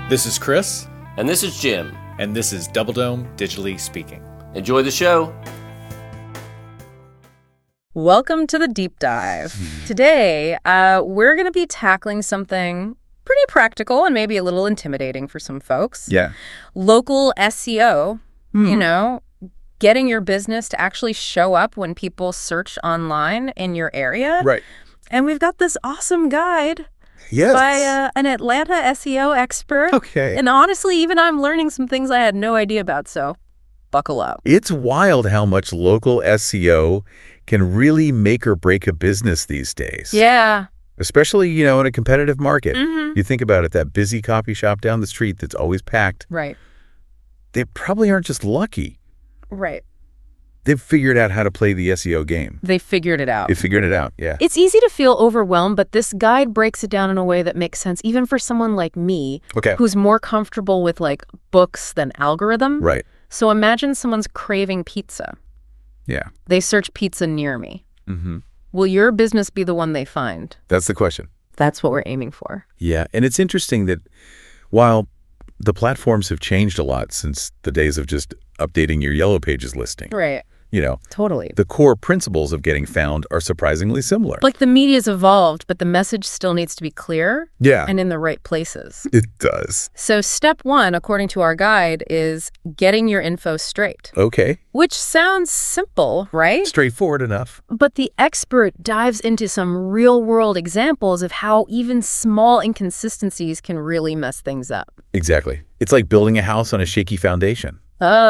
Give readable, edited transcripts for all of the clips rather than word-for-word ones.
This is Chris. And this is Jim. And this is Double Dome Digitally Speaking. Enjoy the show. Welcome to the deep dive. Today, we're going to be tackling something pretty practical and maybe a little intimidating for some folks. Yeah. Local SEO, getting your business to actually show up when people search online in your area. Right. And we've got this awesome guide by an Atlanta SEO expert. Okay. And honestly, even I'm learning some things I had no idea about, so buckle up. It's wild how much local SEO can really make or break a business these days. Yeah. Especially, in a competitive market. Mm-hmm. You think about it, that busy coffee shop down the street that's always packed. Right. They probably aren't just lucky. Right. They've figured out how to play the SEO game. They figured it out. They figured it out, yeah. It's easy to feel overwhelmed, but this guide breaks it down in a way that makes sense, even for someone like me, who's more comfortable with, books than algorithm. Right. So imagine someone's craving pizza. Yeah. They search pizza near me. Mm-hmm. Will your business be the one they find? That's the question. That's what we're aiming for. Yeah, and it's interesting that while the platforms have changed a lot since the days of just updating your Yellow Pages listing. Right. Totally. The core principles of getting found are surprisingly similar. The media's evolved, but the message still needs to be clear. Yeah. And in the right places. It does. So step one, according to our guide, is getting your info straight. Okay. Which sounds simple, right? Straightforward enough. But the expert dives into some real-world examples of how even small inconsistencies can really mess things up. Exactly. It's like building a house on a shaky foundation.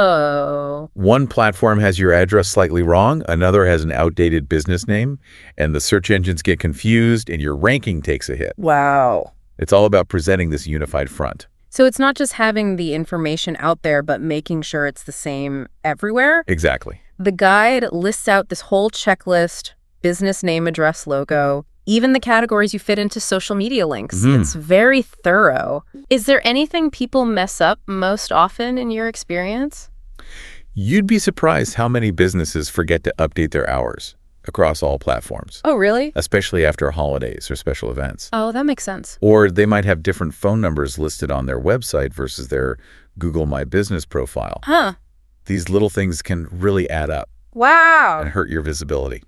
Oh. One platform has your address slightly wrong, another has an outdated business name, and the search engines get confused and your ranking takes a hit. Wow. It's all about presenting this unified front. So it's not just having the information out there, but making sure it's the same everywhere? Exactly. The guide lists out this whole checklist: business name, address, logo, even the categories you fit into social media links. Mm-hmm. It's very thorough. Is there anything people mess up most often in your experience? You'd be surprised how many businesses forget to update their hours across all platforms. Oh, really? Especially after holidays or special events. Oh, that makes sense. Or they might have different phone numbers listed on their website versus their Google My Business profile. Huh. These little things can really add up Wow. and hurt your visibility.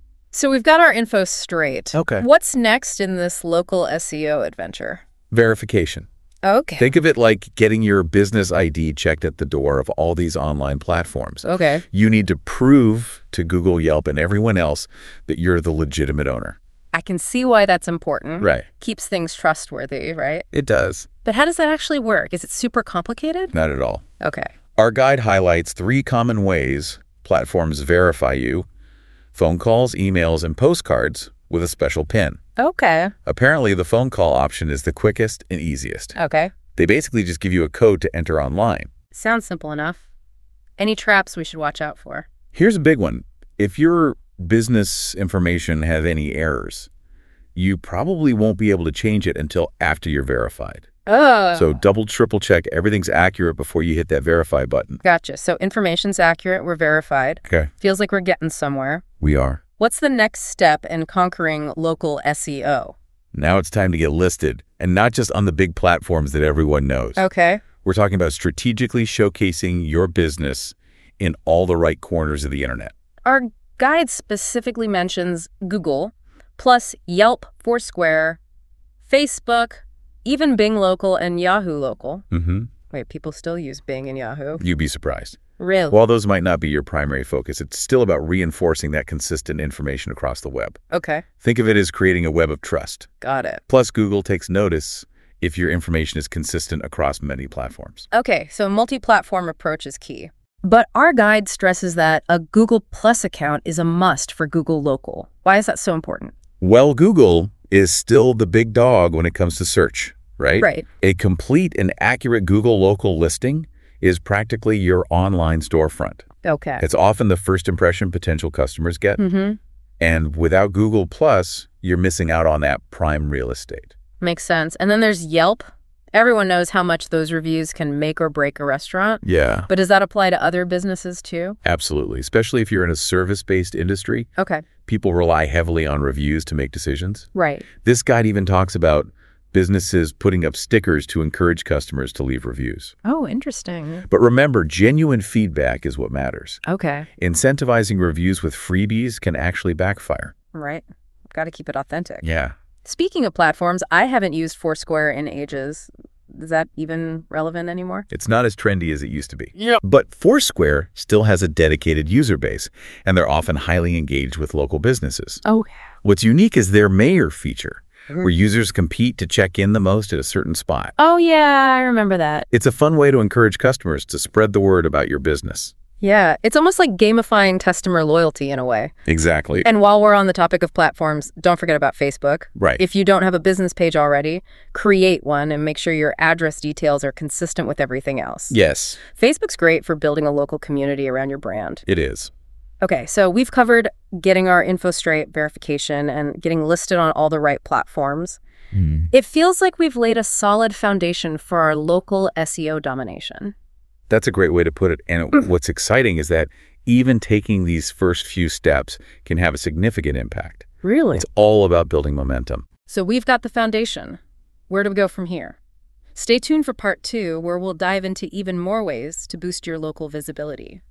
So we've got our info straight. Okay. What's next in this local SEO adventure? Verification. Okay. Think of it like getting your business ID checked at the door of all these online platforms. Okay. You need to prove to Google, Yelp, and everyone else that you're the legitimate owner. I can see why that's important. Right. Keeps things trustworthy, right? It does. But how does that actually work? Is it super complicated? Not at all. Okay. Our guide highlights 3 common ways platforms verify you: phone calls, emails, and postcards with a special PIN. Okay. Apparently, the phone call option is the quickest and easiest. Okay. They basically just give you a code to enter online. Sounds simple enough. Any traps we should watch out for? Here's a big one. If your business information have any errors, you probably won't be able to change it until after you're verified. Oh. So double, triple check everything's accurate before you hit that verify button. Gotcha. So information's accurate. We're verified. Okay. Feels like we're getting somewhere. We are. What's the next step in conquering local SEO? Now it's time to get listed, and not just on the big platforms that everyone knows. Okay. We're talking about strategically showcasing your business in all the right corners of the internet. Our guide specifically mentions Google, plus Yelp, Foursquare, Facebook, even Bing Local and Yahoo Local. Mm-hmm. Wait, people still use Bing and Yahoo? You'd be surprised. Really? While those might not be your primary focus, it's still about reinforcing that consistent information across the web. Okay. Think of it as creating a web of trust. Got it. Plus, Google takes notice if your information is consistent across many platforms. Okay, so multi-platform approach is key. But our guide stresses that a Google Plus account is a must for Google Local. Why is that so important? Well, Google is still the big dog when it comes to search, right? Right. A complete and accurate Google Local listing is practically your online storefront. Okay. It's often the first impression potential customers get. Mm-hmm. And without Google Plus, you're missing out on that prime real estate. Makes sense. And then there's Yelp. Everyone knows how much those reviews can make or break a restaurant. Yeah. But does that apply to other businesses too? Absolutely. Especially if you're in a service-based industry. Okay. People rely heavily on reviews to make decisions. Right. This guide even talks about businesses putting up stickers to encourage customers to leave reviews. Oh, interesting. But remember, genuine feedback is what matters. Okay. Incentivizing reviews with freebies can actually backfire. Right. Got to keep it authentic. Yeah. Speaking of platforms, I haven't used Foursquare in ages. Is that even relevant anymore? It's not as trendy as it used to be. Yep. But Foursquare still has a dedicated user base, and they're often highly engaged with local businesses. Oh, What's unique is their mayor feature, where users compete to check in the most at a certain spot. oh yeah, I remember that. It's a fun way to encourage customers to spread the word about your business. Yeah, it's almost like gamifying customer loyalty in a way. Exactly. And while we're on the topic of platforms, don't forget about Facebook. Right. If you don't have a business page already, create one and make sure your address details are consistent with everything else. Yes, Facebook's great for building a local community around your brand. it is. Okay, so we've covered getting our info straight, verification, and getting listed on all the right platforms. It feels like we've laid a solid foundation for our local SEO domination. That's a great way to put it. And what's exciting is that even taking these first few steps can have a significant impact. Really? It's all about building momentum. So we've got the foundation. Where do we go from here? Stay tuned for part 2, where we'll dive into even more ways to boost your local visibility.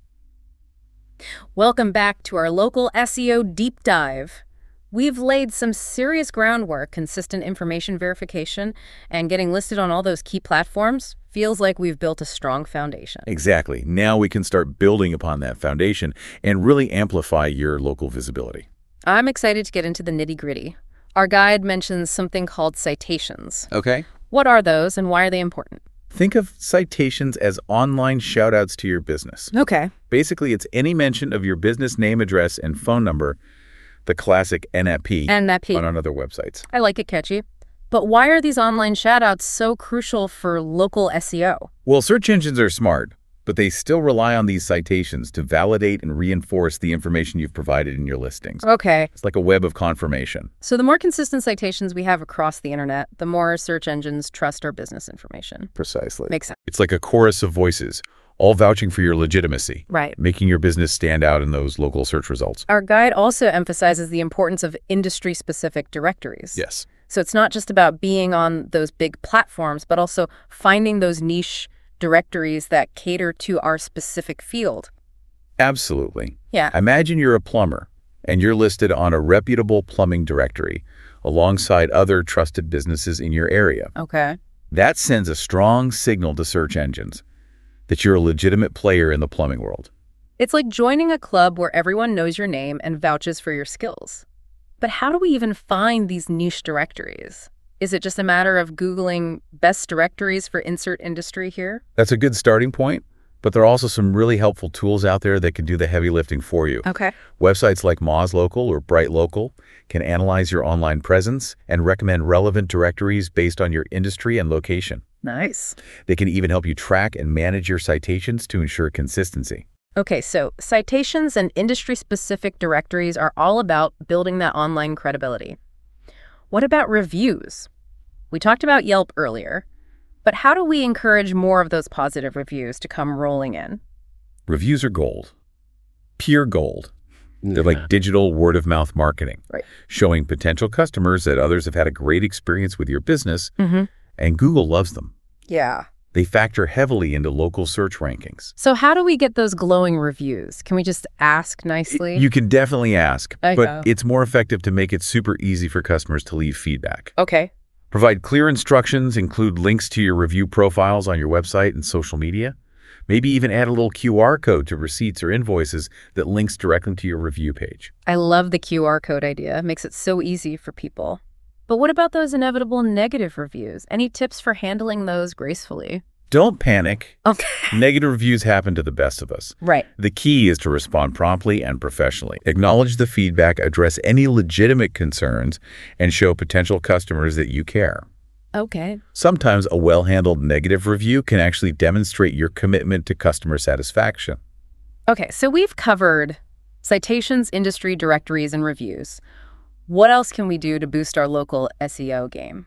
Welcome back to our local SEO deep dive. We've laid some serious groundwork, consistent information verification, and getting listed on all those key platforms feels like we've built a strong foundation. Exactly. Now we can start building upon that foundation and really amplify your local visibility. I'm excited to get into the nitty-gritty. Our guide mentions something called citations. Okay. What are those and why are they important? Think of citations as online shout-outs to your business. Okay. Basically, it's any mention of your business name, address, and phone number, the classic NFP, And that on other websites. I like it catchy. But why are these online shoutouts so crucial for local SEO? Well, search engines are smart, but they still rely on these citations to validate and reinforce the information you've provided in your listings. Okay. It's like a web of confirmation. So the more consistent citations we have across the internet, the more search engines trust our business information. Precisely. Makes sense. It's like a chorus of voices, all vouching for your legitimacy, Right. making your business stand out in those local search results. Our guide also emphasizes the importance of industry-specific directories. Yes. So it's not just about being on those big platforms, but also finding those niche directories that cater to our specific field. Absolutely. Yeah. Imagine you're a plumber and you're listed on a reputable plumbing directory alongside other trusted businesses in your area. Okay. That sends a strong signal to search engines that you're a legitimate player in the plumbing world. It's like joining a club where everyone knows your name and vouches for your skills. But how do we even find these niche directories? Is it just a matter of Googling best directories for insert industry here? That's a good starting point, but there are also some really helpful tools out there that can do the heavy lifting for you. Okay. Websites like Moz Local or Bright Local can analyze your online presence and recommend relevant directories based on your industry and location. Nice. They can even help you track and manage your citations to ensure consistency. Okay, so citations and industry-specific directories are all about building that online credibility. What about reviews? We talked about Yelp earlier, but how do we encourage more of those positive reviews to come rolling in? Reviews are gold. Pure gold. They're like digital word-of-mouth marketing, Right. showing potential customers that others have had a great experience with your business, and Google loves them. Yeah. They factor heavily into local search rankings. So how do we get those glowing reviews? Can we just ask nicely? You can definitely ask, Okay. but it's more effective to make it super easy for customers to leave feedback. Okay. Provide clear instructions, include links to your review profiles on your website and social media. Maybe even add a little QR code to receipts or invoices that links directly to your review page. I love the QR code idea. It makes it so easy for people. But what about those inevitable negative reviews? Any tips for handling those gracefully? Don't panic. Okay. Negative reviews happen to the best of us. Right. The key is to respond promptly and professionally. Acknowledge the feedback, address any legitimate concerns, and show potential customers that you care. Okay. Sometimes a well-handled negative review can actually demonstrate your commitment to customer satisfaction. Okay, so we've covered citations, industry directories, and reviews. What else can we do to boost our local SEO game?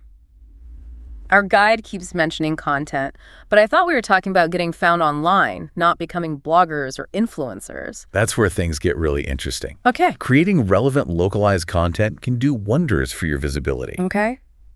Our guide keeps mentioning content, but I thought we were talking about getting found online, not becoming bloggers or influencers. That's where things get really interesting. Okay. Creating relevant localized content can do wonders for your visibility. Okay.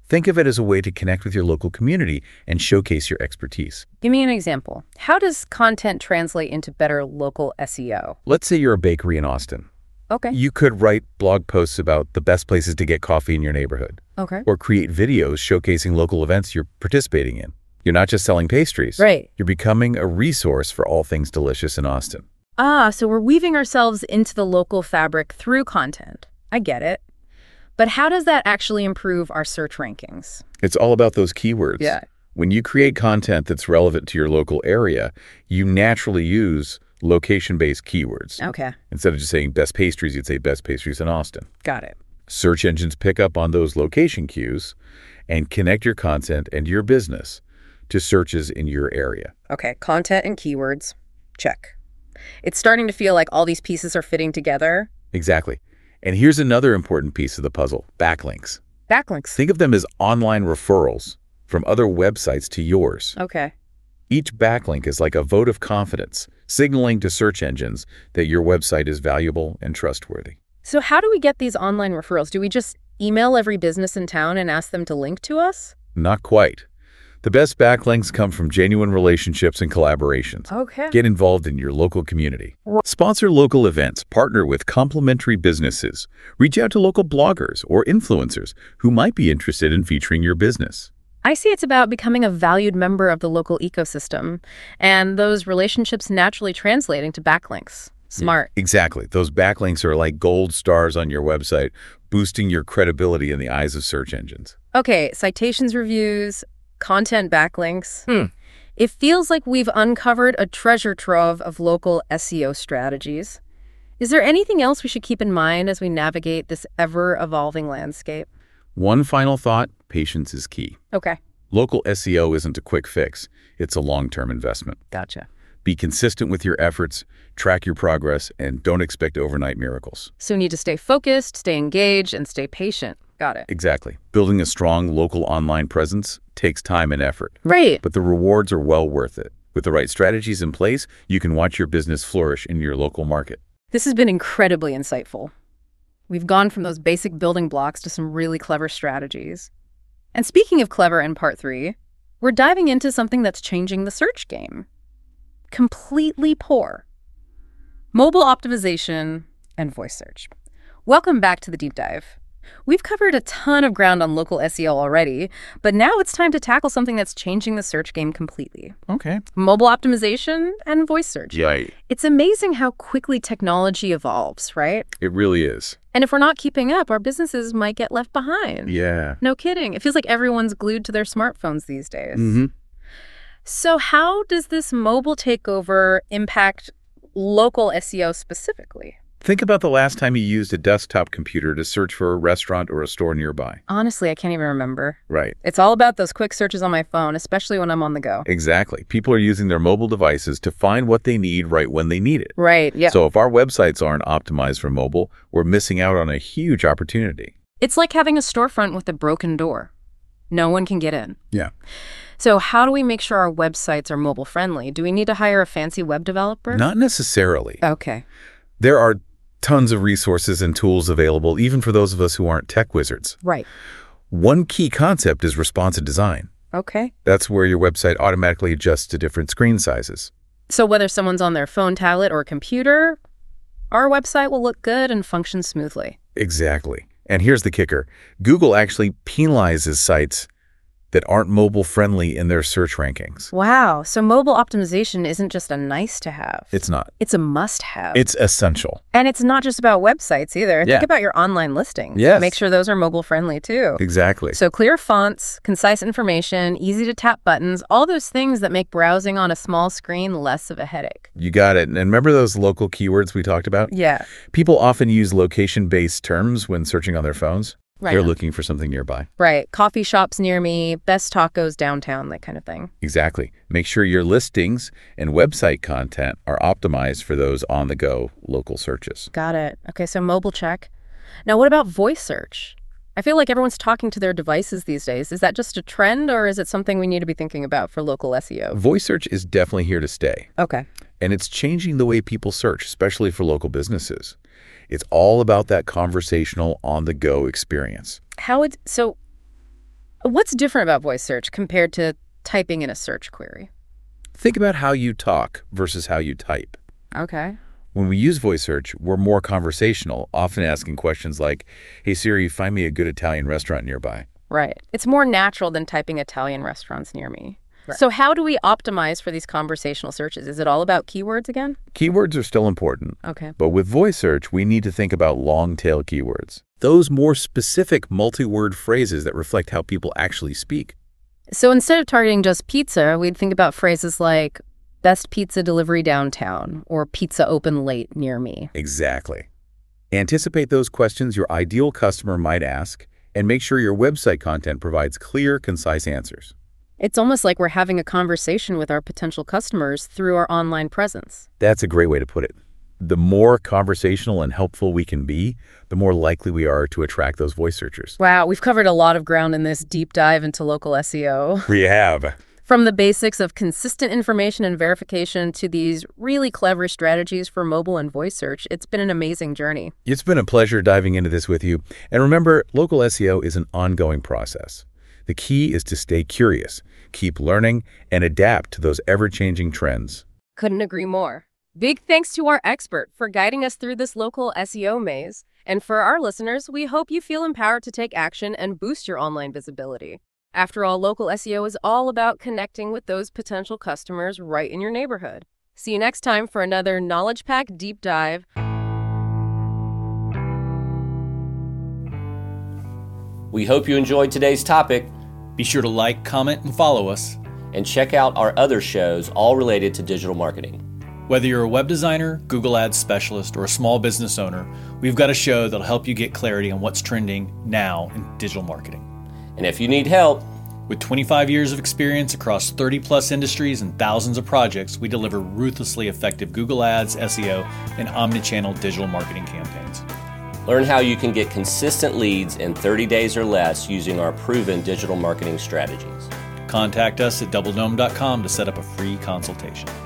Think of it as a way to connect with your local community and showcase your expertise. Give me an example. How does content translate into better local SEO? Let's say you're a bakery in Austin. Okay. You could write blog posts about the best places to get coffee in your neighborhood, Okay. or create videos showcasing local events you're participating in. You're not just selling pastries. Right. You're becoming a resource for all things delicious in Austin. So we're weaving ourselves into the local fabric through content. I get it. But how does that actually improve our search rankings? It's all about those keywords. Yeah. When you create content that's relevant to your local area, you naturally use location-based keywords. Okay. Instead of just saying best pastries, you'd say best pastries in Austin. Got it. Search engines pick up on those location cues and connect your content and your business to searches in your area. Okay. Content and keywords. Check. It's starting to feel like all these pieces are fitting together. Exactly. And here's another important piece of the puzzle: backlinks. Backlinks. Think of them as online referrals from other websites to yours. Okay. Each backlink is like a vote of confidence, signaling to search engines that your website is valuable and trustworthy. So how do we get these online referrals? Do we just email every business in town and ask them to link to us? Not quite. The best backlinks come from genuine relationships and collaborations. Okay. Get involved in your local community. Sponsor local events, partner with complementary businesses, reach out to local bloggers or influencers who might be interested in featuring your business. I see it's about becoming a valued member of the local ecosystem and those relationships naturally translating to backlinks. Smart. Exactly. Those backlinks are like gold stars on your website, boosting your credibility in the eyes of search engines. Okay, citations, reviews, content backlinks. It feels like we've uncovered a treasure trove of local SEO strategies. Is there anything else we should keep in mind as we navigate this ever-evolving landscape? One final thought: patience is key. Okay. Local SEO isn't a quick fix. It's a long-term investment. Gotcha. Be consistent with your efforts, track your progress, and don't expect overnight miracles. So we need to stay focused, stay engaged, and stay patient. Got it. Exactly. Building a strong local online presence takes time and effort, Right. but the rewards are well worth it. With the right strategies in place, you can watch your business flourish in your local market. This has been incredibly insightful. We've gone from those basic building blocks to some really clever strategies. And speaking of clever in part 3, we're diving into something that's changing the search game. Completely poor. Mobile optimization and voice search. Welcome back to the deep dive. We've covered a ton of ground on local SEO already, but now it's time to tackle something that's changing the search game completely. Okay. Mobile optimization and voice search. Yay. It's amazing how quickly technology evolves, right? It really is. And if we're not keeping up, our businesses might get left behind. Yeah. No kidding. It feels like everyone's glued to their smartphones these days. Mm-hmm. So how does this mobile takeover impact local SEO specifically? Think about the last time you used a desktop computer to search for a restaurant or a store nearby. Honestly, I can't even remember. Right. It's all about those quick searches on my phone, especially when I'm on the go. Exactly. People are using their mobile devices to find what they need right when they need it. Right, yeah. So if our websites aren't optimized for mobile, we're missing out on a huge opportunity. It's like having a storefront with a broken door. No one can get in. Yeah. So how do we make sure our websites are mobile friendly? Do we need to hire a fancy web developer? Not necessarily. Okay. There are tons of resources and tools available, even for those of us who aren't tech wizards. Right. One key concept is responsive design. Okay. That's where your website automatically adjusts to different screen sizes. So whether someone's on their phone, tablet, or computer, our website will look good and function smoothly. Exactly. And here's the kicker. Google actually penalizes sites that aren't mobile friendly in their search rankings. Wow. So mobile optimization isn't just a nice to have. It's not. It's a must have. It's essential. And it's not just about websites either. Yeah. Think about your online listings. Yes. Make sure those are mobile friendly too. Exactly. So clear fonts, concise information, easy to tap buttons, all those things that make browsing on a small screen less of a headache. You got it. And remember those local keywords we talked about? Yeah. People often use location-based terms when searching on their phones. Right. They're looking for something nearby. Right. Coffee shops near me, best tacos downtown, that kind of thing. Exactly. Make sure your listings and website content are optimized for those on-the-go local searches. Got it. Okay, so mobile check. Now, what about voice search? I feel like everyone's talking to their devices these days. Is that just a trend, or is it something we need to be thinking about for local SEO? Voice search is definitely here to stay. Okay. And it's changing the way people search, especially for local businesses. It's all about that conversational on-the-go experience. What's different about voice search compared to typing in a search query? Think about how you talk versus how you type. Okay. When we use voice search, we're more conversational, often asking questions like, "Hey Siri, find me a good Italian restaurant nearby." Right. It's more natural than typing Italian restaurants near me. Right. So how do we optimize for these conversational searches? Is it all about keywords again? Keywords are still important, Okay. but with voice search, we need to think about long-tail keywords. Those more specific multi-word phrases that reflect how people actually speak. So instead of targeting just pizza, we'd think about phrases like best pizza delivery downtown or pizza open late near me. Exactly. Anticipate those questions your ideal customer might ask, and make sure your website content provides clear, concise answers. It's almost like we're having a conversation with our potential customers through our online presence. That's a great way to put it. The more conversational and helpful we can be, the more likely we are to attract those voice searchers. Wow, we've covered a lot of ground in this deep dive into local SEO. We have. From the basics of consistent information and verification to these really clever strategies for mobile and voice search, it's been an amazing journey. It's been a pleasure diving into this with you. And remember, local SEO is an ongoing process. The key is to stay curious, keep learning, and adapt to those ever-changing trends. Couldn't agree more. Big thanks to our expert for guiding us through this local SEO maze. And for our listeners, we hope you feel empowered to take action and boost your online visibility. After all, local SEO is all about connecting with those potential customers right in your neighborhood. See you next time for another Knowledge Pack Deep Dive. We hope you enjoyed today's topic. Be sure to like, comment, and follow us. And check out our other shows, all related to digital marketing. Whether you're a web designer, Google Ads specialist, or a small business owner, we've got a show that'll help you get clarity on what's trending now in digital marketing. And if you need help, with 25 years of experience across 30-plus industries and thousands of projects, we deliver ruthlessly effective Google Ads, SEO, and omnichannel digital marketing campaigns. Learn how you can get consistent leads in 30 days or less using our proven digital marketing strategies. Contact us at doubledome.com to set up a free consultation.